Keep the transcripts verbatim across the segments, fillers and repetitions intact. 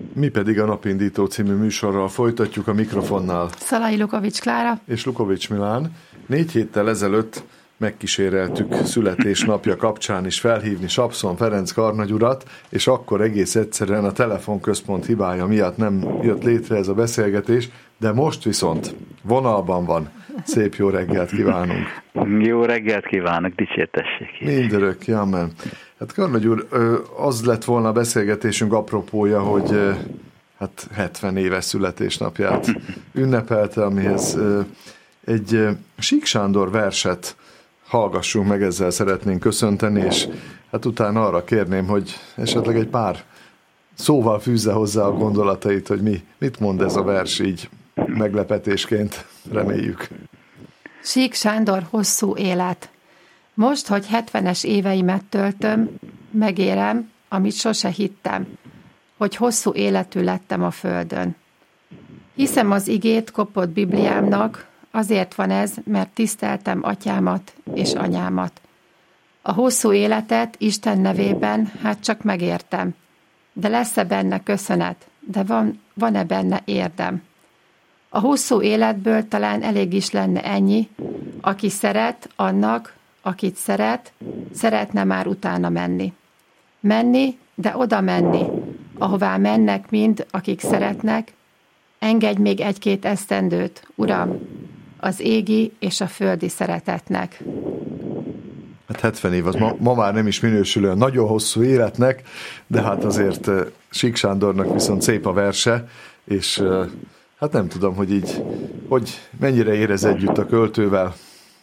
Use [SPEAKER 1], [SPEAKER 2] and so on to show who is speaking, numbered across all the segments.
[SPEAKER 1] Mi pedig a Napindító című műsorral folytatjuk, a mikrofonnál
[SPEAKER 2] Szalai Lukovics Klára
[SPEAKER 1] és Lukovics Milán. Négy héttel ezelőtt megkíséreltük születésnapja kapcsán is felhívni Sapszon Ferenc karnagy urat, és akkor egész egyszerűen a telefonközpont hibája miatt nem jött létre ez a beszélgetés, de most viszont vonalban van. Szép jó reggelt kívánunk!
[SPEAKER 3] Jó reggelt kívánok, dicsértessék!
[SPEAKER 1] Mindörök, amen. Hát karnagy úr, az lett volna a beszélgetésünk apropója, hogy hát hetven éves születésnapját ünnepelte, amihez egy Sík Sándor verset hallgassunk meg, ezzel szeretnénk köszönteni, és hát utána arra kérném, hogy esetleg egy pár szóval fűzze hozzá a gondolatait, hogy mi, mit mond ez a vers így meglepetésként, reméljük.
[SPEAKER 2] Sík Sándor hosszú élet. Most, hogy hetvenes éveimet töltöm, megérem, amit sose hittem, hogy hosszú életű lettem a földön. Hiszem az igét kopott Bibliámnak, azért van ez, mert tiszteltem atyámat és anyámat. A hosszú életet Isten nevében hát csak megértem, de lesz-e benne köszönet, de van, van-e benne érdem? A hosszú életből talán elég is lenne ennyi, aki szeret, annak, akit szeret, szeretne már utána menni. Menni, de oda menni, ahová mennek mind, akik szeretnek, engedj még egy-két esztendőt, Uram, az égi és a földi szeretetnek.
[SPEAKER 1] Hát hetven év, az ma, ma már nem is minősülő nagyon hosszú életnek, de hát azért Sík Sándornak viszont szép a verse, és hát nem tudom, hogy így, hogy mennyire érez együtt a költővel.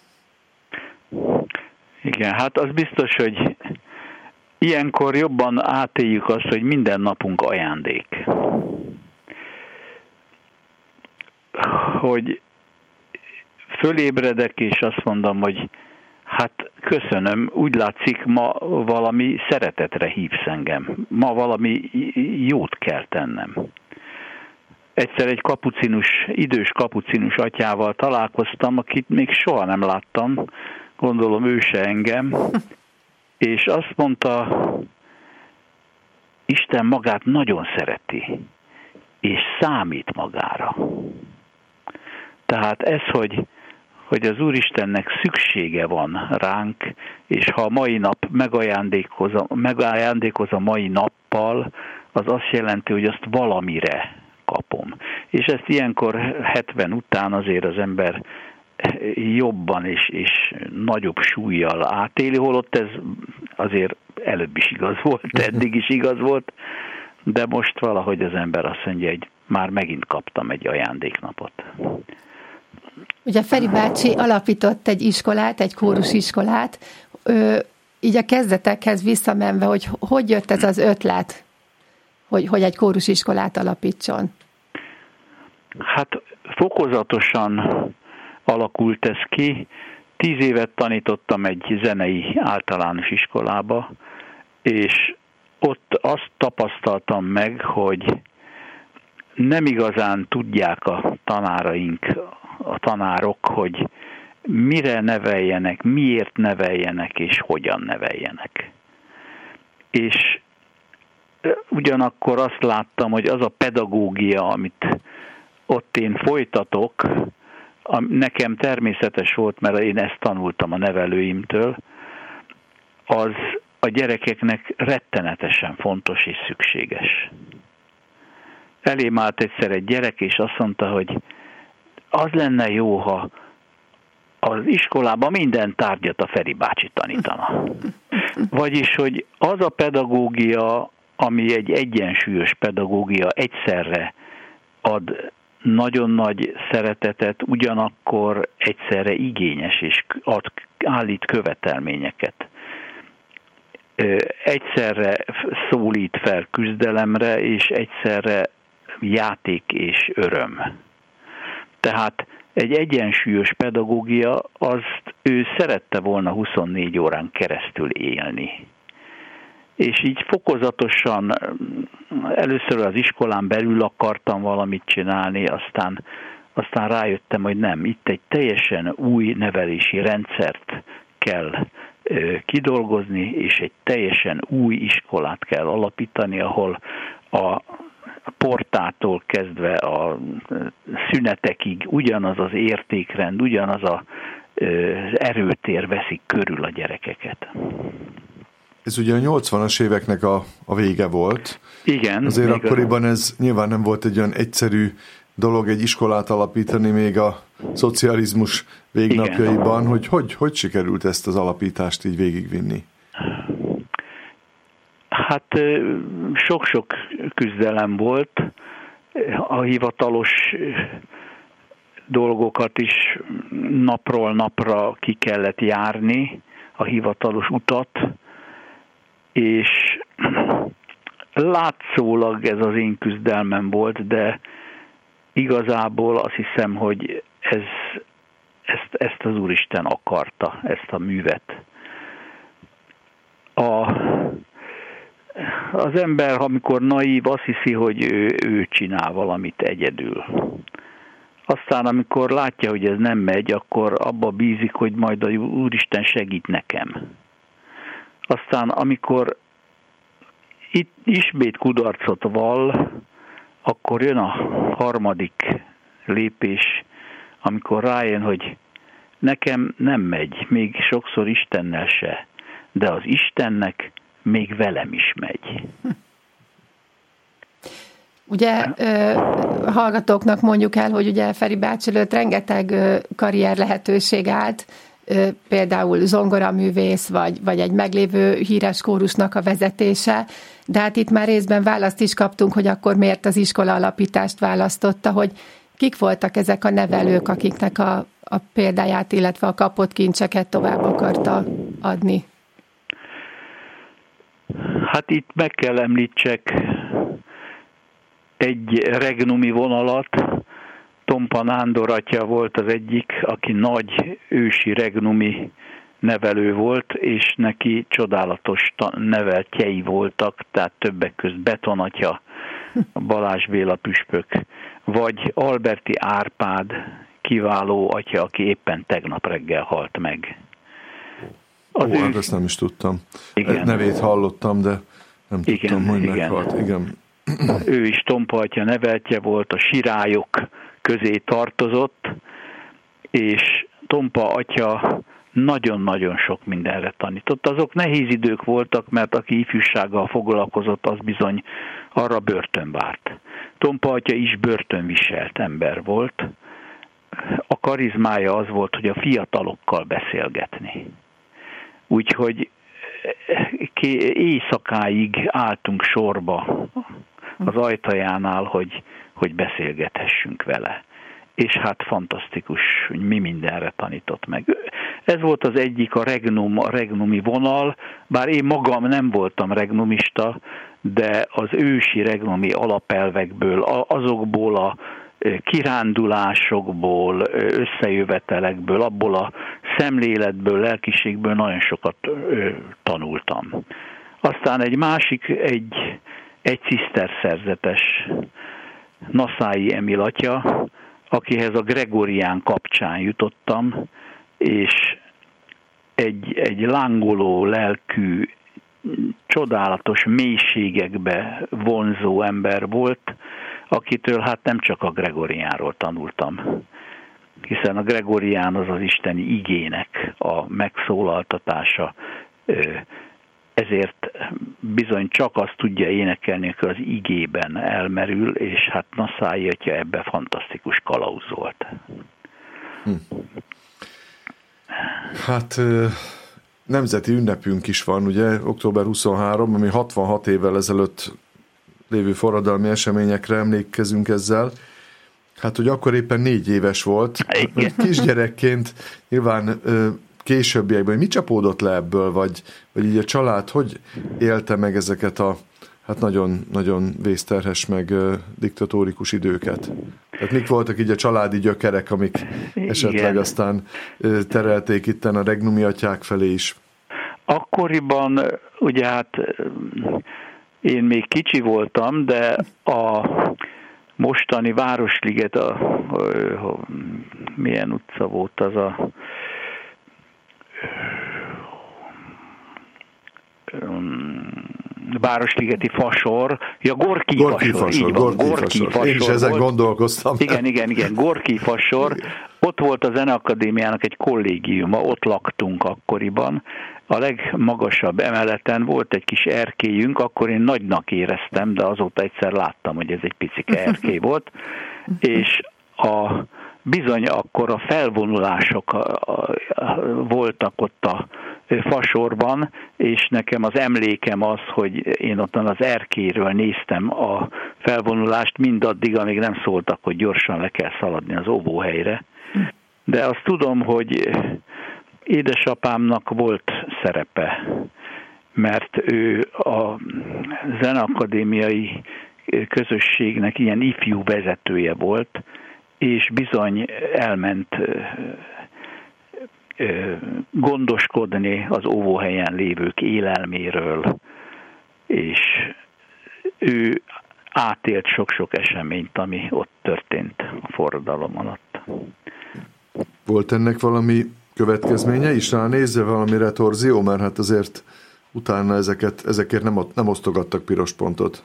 [SPEAKER 3] Igen, hát az biztos, hogy ilyenkor jobban átéljük azt, hogy minden napunk ajándék. Hogy fölébredek, és azt mondom, hogy hát köszönöm, úgy látszik, ma valami szeretetre hívsz engem. Ma valami jót kell tennem. Egyszer egy kapucinus, idős kapucinus atyával találkoztam, akit még soha nem láttam, gondolom ő se engem, és azt mondta, Isten magát nagyon szereti, és számít magára. Tehát ez, hogy, hogy az Úristennek szüksége van ránk, és ha a mai nap megajándékoz a, megajándékoz a mai nappal, az azt jelenti, hogy azt valamire kapom. És ezt ilyenkor hetven után azért az ember jobban és, és nagyobb súllyal átéli, holott ez azért előbb is igaz volt, eddig is igaz volt, de most valahogy az ember azt mondja, hogy már megint kaptam egy ajándéknapot.
[SPEAKER 2] Ugye Feri bácsi alapított egy iskolát, egy kórusiskolát, Ö, így a kezdetekhez visszamenve, hogy hogy jött ez az ötlet, hogy, hogy egy kórusiskolát alapítson? Hát
[SPEAKER 3] fokozatosan alakult ez ki. Tíz évet tanítottam egy zenei általános iskolába, és ott azt tapasztaltam meg, hogy nem igazán tudják a tanáraink, a tanárok, hogy mire neveljenek, miért neveljenek, és hogyan neveljenek. És ugyanakkor azt láttam, hogy az a pedagógia, amit ott én folytatok, nekem természetes volt, mert én ezt tanultam a nevelőimtől, az a gyerekeknek rettenetesen fontos és szükséges. Elém állt egyszer egy gyerek, és azt mondta, hogy az lenne jó, ha az iskolában minden tárgyat a Feri bácsi tanítana. Vagyis, hogy az a pedagógia, ami egy egyensúlyos pedagógia, egyszerre ad nagyon nagy szeretetet, ugyanakkor egyszerre igényes és ad, állít követelményeket. Egyszerre szólít fel küzdelemre, és egyszerre játék és öröm. Tehát egy egyensúlyos pedagógia, azt ő szerette volna huszonnégy órán keresztül élni. És így fokozatosan először az iskolán belül akartam valamit csinálni, aztán, aztán rájöttem, hogy nem, itt egy teljesen új nevelési rendszert kell kidolgozni, és egy teljesen új iskolát kell alapítani, ahol a portától kezdve a szünetekig ugyanaz az értékrend, ugyanaz a, az erőtér veszik körül a gyerekeket.
[SPEAKER 1] Ez ugye a nyolcvanas éveknek a, a vége volt.
[SPEAKER 3] Igen.
[SPEAKER 1] Azért akkoriban ez nyilván nem volt egy olyan egyszerű dolog egy iskolát alapítani még a szocializmus végnapjaiban, hogy, hogy hogy sikerült ezt az alapítást így végigvinni?
[SPEAKER 3] Hát sok-sok küzdelem volt, a hivatalos dolgokat is napról napra ki kellett járni, a hivatalos utat, és látszólag ez az én küzdelmem volt, de igazából azt hiszem, hogy ez, ezt, ezt az Úristen akarta, ezt a művet. A, az ember, amikor naív, azt hiszi, hogy ő, ő csinál valamit egyedül. Aztán, amikor látja, hogy ez nem megy, akkor abba bízik, hogy majd a Úristen segít nekem. Aztán, amikor itt ismét kudarcot vall, akkor jön a harmadik lépés, amikor rájön, hogy nekem nem megy, még sokszor Istennel se, de az Istennek még velem is megy.
[SPEAKER 2] Ugye hallgatóknak mondjuk el, hogy ugye Feri bácsi előtt rengeteg karrier lehetőség állt, például zongoraművész, vagy, vagy egy meglévő híres kórusnak a vezetése, de hát itt már részben választ is kaptunk, hogy akkor miért az iskola alapítást választotta, hogy kik voltak ezek a nevelők, akiknek a, a példáját, illetve a kapott kincseket tovább akarta adni.
[SPEAKER 3] Hát itt meg kell említsek egy regnumi vonalat. Tompa Nándor atya volt az egyik, aki nagy ősi regnumi nevelő volt, és neki csodálatos neveltjei voltak, tehát többek között Beton atya, Balázs Béla püspök, vagy Alberti Árpád, kiváló atya, aki éppen tegnap reggel halt meg.
[SPEAKER 1] Az Ó, ő... hát ezt nem is tudtam. Igen. Nevét hallottam, de nem
[SPEAKER 3] igen,
[SPEAKER 1] tudtam, hogy
[SPEAKER 3] igen.
[SPEAKER 1] meghalt. Igen.
[SPEAKER 3] Ő is Tompa atya neveltje volt, a sirályok közé tartozott, és Tompa atya nagyon-nagyon sok mindenre tanított. Azok nehéz idők voltak, mert aki ifjúsággal foglalkozott, az bizony arra börtön várt. Tompa atya is börtönviselt ember volt. A karizmája az volt, hogy a fiatalokkal beszélgetni. Úgyhogy éjszakáig álltunk sorba az ajtajánál, hogy, hogy beszélgethessünk vele. És hát fantasztikus, hogy mi mindenre tanított meg. Ez volt az egyik, a regnum, a regnumi vonal, bár én magam nem voltam regnumista, de az ősi regnumi alapelvekből, azokból a kirándulásokból, összejövetelekből, abból a szemléletből, lelkiségből nagyon sokat tanultam. Aztán egy másik, egy, egy ciszterszerzetes Naszái Emil atya, akihez a Gregorián kapcsán jutottam, és egy, egy lángoló lelkű, csodálatos mélységekbe vonzó ember volt, akitől hát nem csak a Gregoriánról tanultam, hiszen a Gregorián az az isteni igének a megszólaltatása, ezért bizony csak azt tudja énekelni, aki az igében elmerül, és hát Naszái atya ebben fantasztikus kalauz volt. Hm.
[SPEAKER 1] Hát nemzeti ünnepünk is van, ugye, október huszonharmadika, ami hatvanhat évvel ezelőtt lévő forradalmi eseményekre emlékezünk ezzel. Hát, hogy akkor éppen négy éves volt. Igen. Kisgyerekként nyilván későbbiekben mi csapódott le ebből, vagy, vagy így a család hogy élte meg ezeket a hát nagyon, nagyon vészterhes meg uh, diktatórikus időket? Tehát mik voltak így a családi gyökerek, amik esetleg Igen. aztán uh, terelték itten a regnumi atyák felé is?
[SPEAKER 3] Akkoriban ugye hát én még kicsi voltam, de a mostani Városliget, a, a, a milyen utca volt az a Városligeti Fasor, ja, Gorki,
[SPEAKER 1] Gorki
[SPEAKER 3] Fasor,
[SPEAKER 1] Fasor,
[SPEAKER 3] így van,
[SPEAKER 1] Gorki
[SPEAKER 3] Gorki
[SPEAKER 1] Fasor.
[SPEAKER 3] Fasor.
[SPEAKER 1] Én is ezen
[SPEAKER 3] volt.
[SPEAKER 1] gondolkoztam.
[SPEAKER 3] Igen, igen, igen, Gorki Fasor. Ott volt a Zeneakadémiának egy kollégiuma, ott laktunk akkoriban. A legmagasabb emeleten volt egy kis erkélyünk, akkor én nagynak éreztem, de azóta egyszer láttam, hogy ez egy picike erkély volt, és a bizony akkor a felvonulások a, a, a, voltak ott a Fasorban, és nekem az emlékem az, hogy én ottan az erkélyről néztem a felvonulást mindaddig, amíg nem szóltak, hogy gyorsan le kell szaladni az óvóhelyre. De azt tudom, hogy édesapámnak volt szerepe, mert ő a Zeneakadémiai közösségnek ilyen ifjú vezetője volt, és bizony elment gondoskodni az óvóhelyen lévők élelméről, és ő átélt sok-sok eseményt, ami ott történt a forradalom alatt.
[SPEAKER 1] Volt ennek valami következménye is? Rá nézve valami retorzió, mert hát azért utána ezeket, ezekért nem, nem osztogattak piros pontot.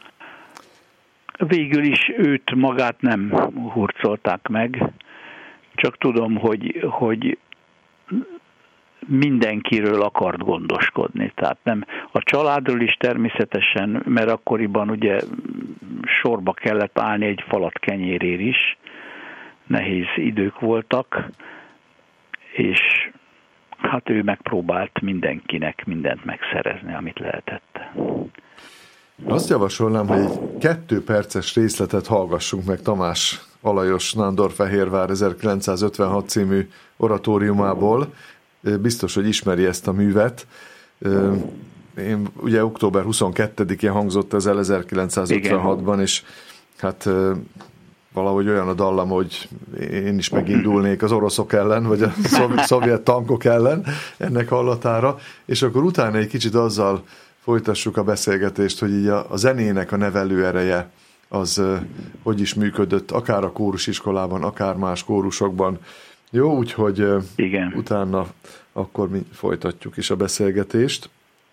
[SPEAKER 3] Végül is őt magát nem hurcolták meg, csak tudom, hogy, hogy mindenkiről akart gondoskodni. Tehát nem a családról is természetesen, mert akkoriban ugye sorba kellett állni egy falat kenyérér is, nehéz idők voltak, és hát ő megpróbált mindenkinek mindent megszerezni, amit lehetett.
[SPEAKER 1] Azt javasolnám, hogy egy kettő perces részletet hallgassunk meg Tamás Alajos Nándorfehérvár ezerkilencszázötvenhat című oratóriumából. Biztos, hogy ismeri ezt a művet. Én, ugye október huszonkettedikén hangzott ez el ezerkilencszázötvenhatban, igen. És hát valahogy olyan a dallam, hogy én is megindulnék az oroszok ellen, vagy a szovjet tankok ellen ennek hallatára, és akkor utána egy kicsit azzal folytassuk a beszélgetést, hogy így a, a zenének a nevelő ereje az hogy is működött, akár a kórusiskolában, akár más kórusokban. Jó, úgyhogy igen. Utána akkor mi folytatjuk is a beszélgetést.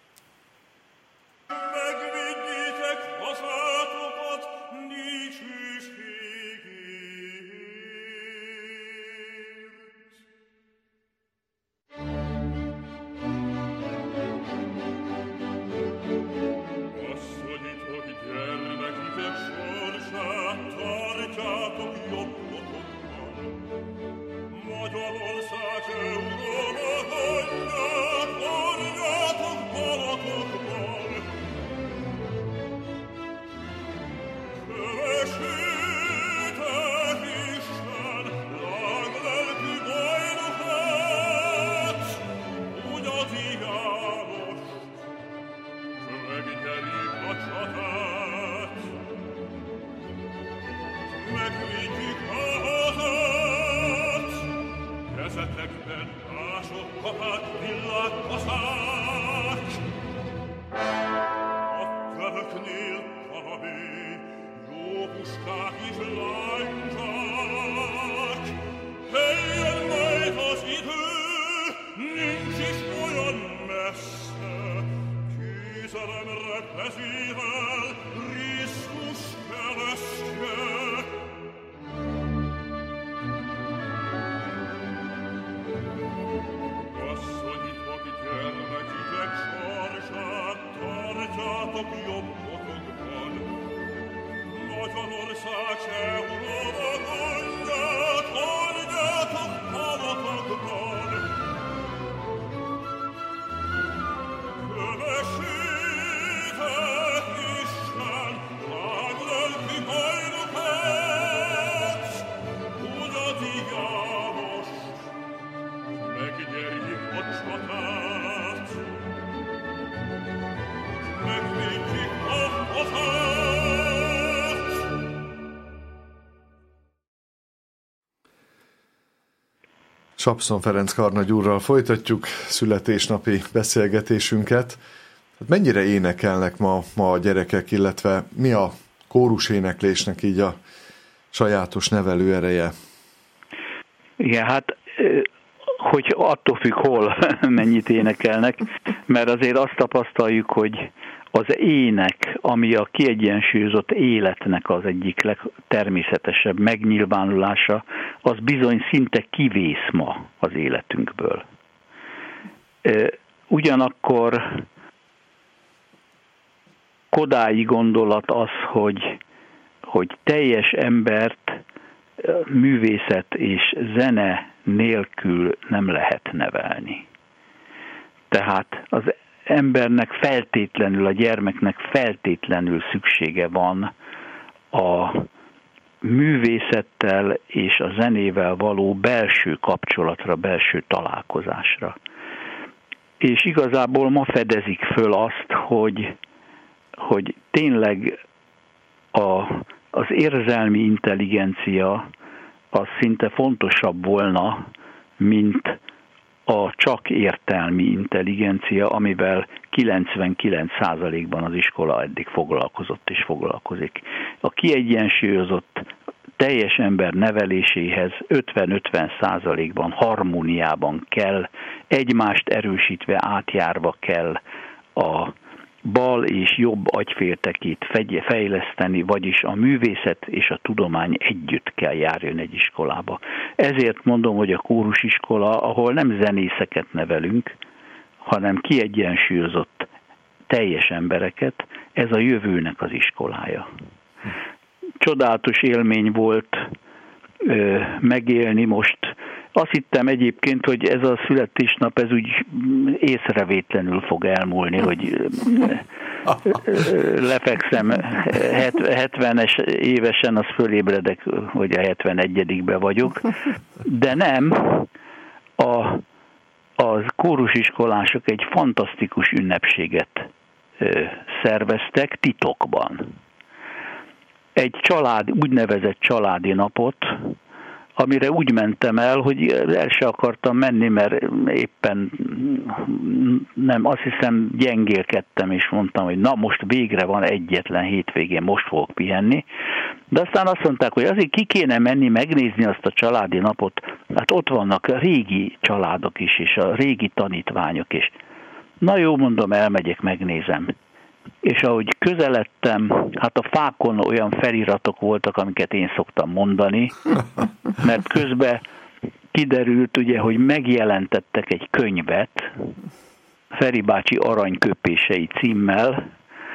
[SPEAKER 1] Sapszon Ferenc karnagy úrral folytatjuk születésnapi beszélgetésünket. Hát mennyire énekelnek ma, ma a gyerekek, illetve mi a kórus éneklésnek így a sajátos nevelő ereje?
[SPEAKER 3] Igen, hát hogy attól függ, hol mennyit énekelnek, mert azért azt tapasztaljuk, hogy az ének, ami a kiegyensúlyozott életnek az egyik legtermészetesebb megnyilvánulása, az bizony szinte kivész ma az életünkből. Ugyanakkor kodályi gondolat az, hogy, hogy teljes embert művészet és zene nélkül nem lehet nevelni. Tehát az embernek feltétlenül, a gyermeknek feltétlenül szüksége van a művészettel és a zenével való belső kapcsolatra, belső találkozásra. És igazából ma fedezik föl azt, hogy, hogy tényleg a, az érzelmi intelligencia az szinte fontosabb volna, mint a csak értelmi intelligencia, amivel kilencvenkilenc százalékban az iskola eddig foglalkozott és foglalkozik. A kiegyensúlyozott teljes ember neveléséhez ötven-ötven százalékban harmóniában kell, egymást erősítve, átjárva kell a bal és jobb agyféltekét fejleszteni, vagyis a művészet és a tudomány együtt kell járjon egy iskolába. Ezért mondom, hogy a kórusiskola, ahol nem zenészeket nevelünk, hanem kiegyensúlyozott teljes embereket, ez a jövőnek az iskolája. Csodálatos élmény volt ö, megélni most. Azt hittem egyébként, hogy ez a születésnap, ez úgy észrevétlenül fog elmúlni, hogy lefekszem hetvenes évesen, az fölébredek, hogy a hetvenegyedikben vagyok. De nem, a, az kórusiskolások egy fantasztikus ünnepséget szerveztek titokban. Egy család, úgynevezett családi napot, amire úgy mentem el, hogy el se akartam menni, mert éppen nem, azt hiszem gyengélkedtem, és mondtam, hogy na most végre van egyetlen hétvégén, most fogok pihenni. De aztán azt mondták, hogy azért ki kéne menni, megnézni azt a családi napot, hát ott vannak a régi családok is, és a régi tanítványok is. Na jó, mondom, elmegyek, megnézem. És ahogy közeledtem, hát a fákon olyan feliratok voltak, amiket én szoktam mondani, mert közben kiderült, ugye, hogy megjelentettek egy könyvet, Feri bácsi aranyköpései címmel,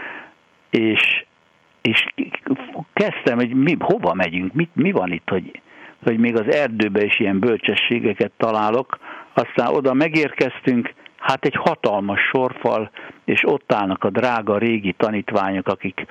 [SPEAKER 3] és, és kezdtem, hogy mi, hova megyünk, mi, mi van itt, hogy, hogy még az erdőben is ilyen bölcsességeket találok, aztán oda megérkeztünk, hát egy hatalmas sorfal, és ott állnak a drága régi tanítványok, akik,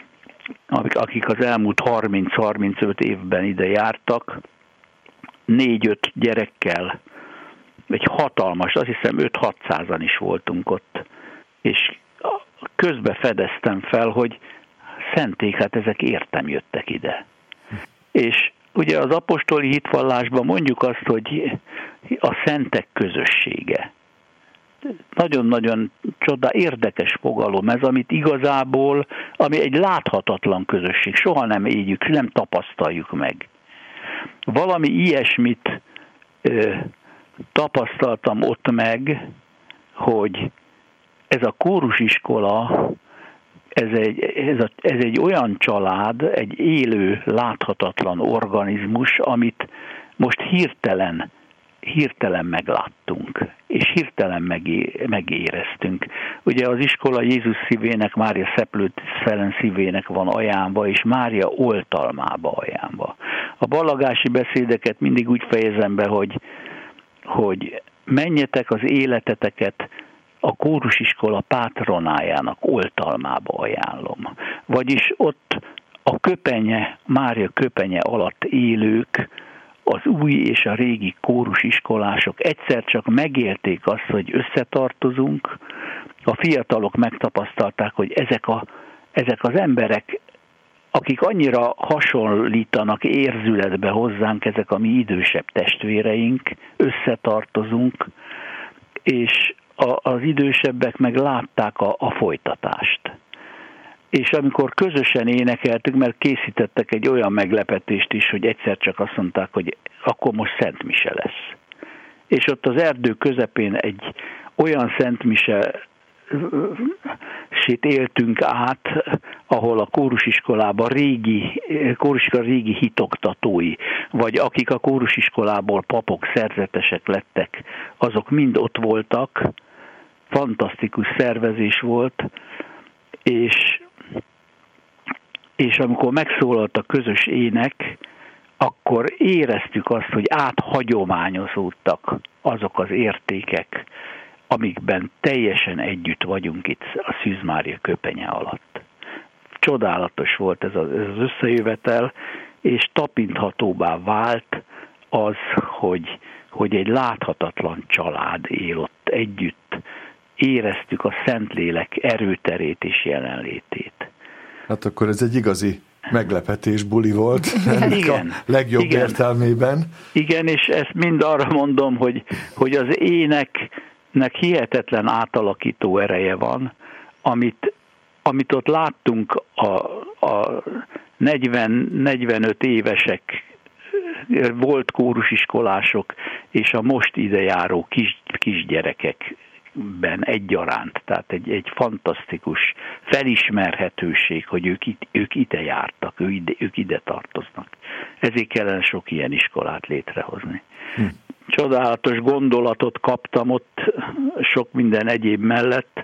[SPEAKER 3] akik az elmúlt harminc-harmincöt évben ide jártak, négy-öt gyerekkel, egy hatalmas, azt hiszem öt-hatszázan is voltunk ott, és közben fedeztem fel, hogy szenték, hát ezek értem jöttek ide. És ugye az apostoli hitvallásban mondjuk azt, hogy a szentek közössége. Nagyon-nagyon csoda, érdekes fogalom ez, amit igazából, ami egy láthatatlan közösség, soha nem éljük, nem tapasztaljuk meg. Valami ilyesmit ö, tapasztaltam ott meg, hogy ez a kórusiskola, ez egy, ez, a, ez egy olyan család, egy élő, láthatatlan organizmus, amit most hirtelen hirtelen megláttunk, és hirtelen megé, megéreztünk. Ugye az iskola Jézus szívének, Mária Szeplőt Szellen szívének van ajánlva, és Mária oltalmába ajánlva. A ballagási beszédeket mindig úgy fejezem be, hogy, hogy menjetek az életeteket a kórusiskola pátronájának oltalmába ajánlom. Vagyis ott a köpenye, Mária köpenye alatt élők, az új és a régi kórusiskolások egyszer csak megélték azt, hogy összetartozunk, a fiatalok megtapasztalták, hogy ezek, a, ezek az emberek, akik annyira hasonlítanak érzületbe hozzánk, ezek a mi idősebb testvéreink, összetartozunk, és a, az idősebbek meg látták a, a folytatást. És amikor közösen énekeltük, mert készítettek egy olyan meglepetést is, hogy egyszer csak azt mondták, hogy akkor most szentmise lesz. És ott az erdő közepén egy olyan szentmise évesét éltünk át, ahol a kórusiskolában régi, kórusiskola régi hitoktatói, vagy akik a kórusiskolából papok, szerzetesek lettek, azok mind ott voltak, fantasztikus szervezés volt, és, és amikor megszólalt a közös ének, akkor éreztük azt, hogy áthagyományozódtak azok az értékek, amikben teljesen együtt vagyunk itt a Szűz Mária köpenye alatt. Csodálatos volt ez az, ez az összejövetel, és tapinthatóbbá vált az, hogy, hogy egy láthatatlan család él ott együtt. Éreztük a Szentlélek erőterét és jelenlétét.
[SPEAKER 1] Hát akkor ez egy igazi meglepetés buli volt,
[SPEAKER 3] igen,
[SPEAKER 1] a legjobb
[SPEAKER 3] igen.
[SPEAKER 1] értelmében.
[SPEAKER 3] Igen, és ezt mind arra mondom, hogy, hogy az éneknek hihetetlen átalakító ereje van, amit, amit ott láttunk a, a negyven-negyvenöt évesek, volt kórusiskolások, és a most idejáró kis, kisgyerekekben egyaránt. Tehát egy, egy fantasztikus felismerhetőség, hogy ők, itt, ők ide jártak, ők ide, ők ide tartoznak. Ezért kellene sok ilyen iskolát létrehozni. Hm. Csodálatos gondolatot kaptam ott sok minden egyéb mellett.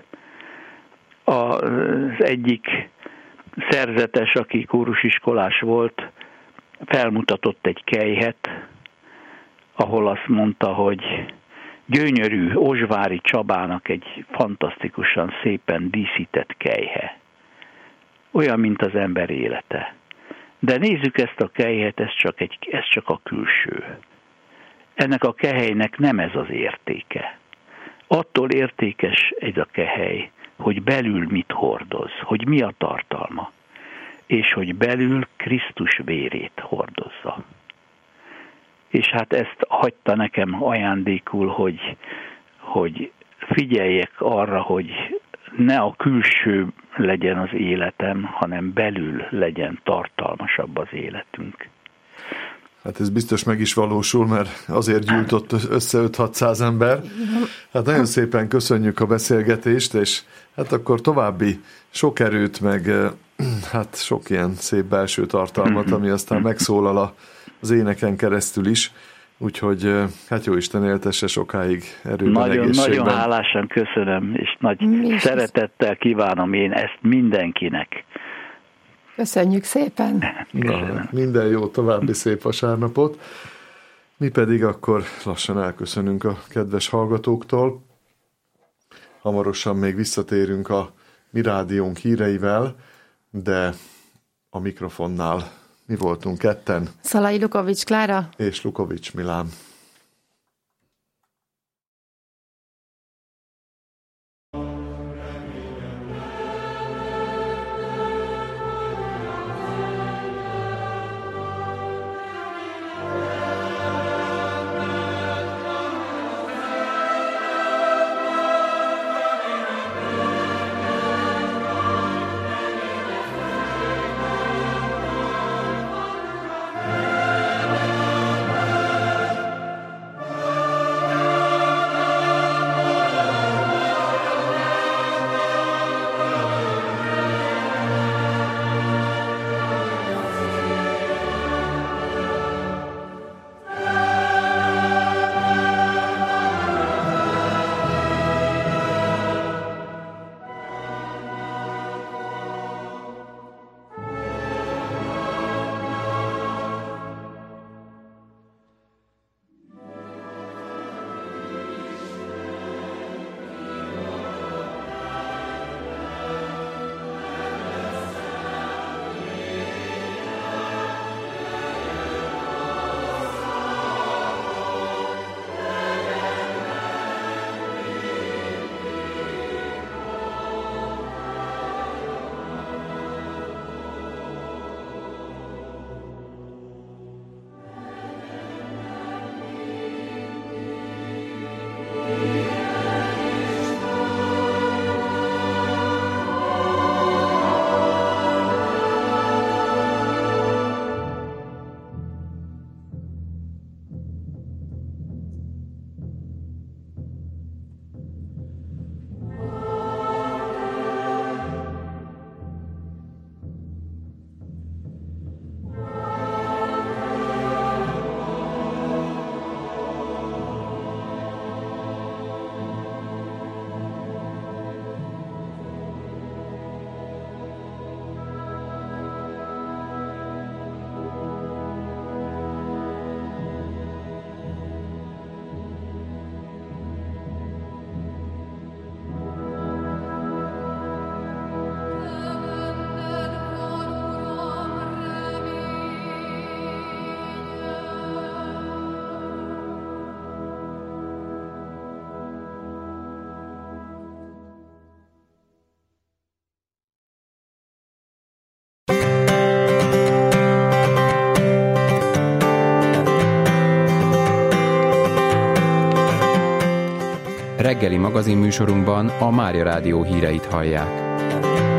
[SPEAKER 3] Az egyik szerzetes, aki kórusiskolás volt, felmutatott egy kelyhet, ahol azt mondta, hogy gyönyörű Ozsvári Csabának egy fantasztikusan szépen díszített kelyhe. Olyan, mint az ember élete. De nézzük ezt a kelyhet, ez csak, egy, ez csak a külső. Ennek a kehelynek nem ez az értéke. Attól értékes ez a kehely, hogy belül mit hordoz, hogy mi a tartalma, és hogy belül Krisztus vérét hordozza. És hát ezt hagyta nekem ajándékul, hogy, hogy figyeljek arra, hogy ne a külső legyen az életem, hanem belül legyen tartalmasabb az életünk.
[SPEAKER 1] Hát ez biztos meg is valósul, mert azért gyűlt ott össze öt-hatszáz ember. Hát nagyon szépen köszönjük a beszélgetést, és hát akkor további sok erőt, meg hát sok ilyen szép belső tartalmat, ami aztán megszólal az éneken keresztül is. Úgyhogy hát jó Isten éltesse sokáig erőben,
[SPEAKER 3] nagyon,
[SPEAKER 1] egészségben.
[SPEAKER 3] Nagyon hálásan köszönöm, és nagy Mi szeretettel kívánom én ezt mindenkinek.
[SPEAKER 2] Köszönjük szépen!
[SPEAKER 1] Na, minden jó, további szép vasárnapot. Mi pedig akkor lassan elköszönünk a kedves hallgatóktól. Hamarosan még visszatérünk a mi rádiónk híreivel, de a mikrofonnál mi voltunk ketten.
[SPEAKER 2] Szalai Lukovics Klára
[SPEAKER 1] és Lukovics Milán.
[SPEAKER 4] reggeli magazinműsorunkban a Mária Rádió híreit hallják.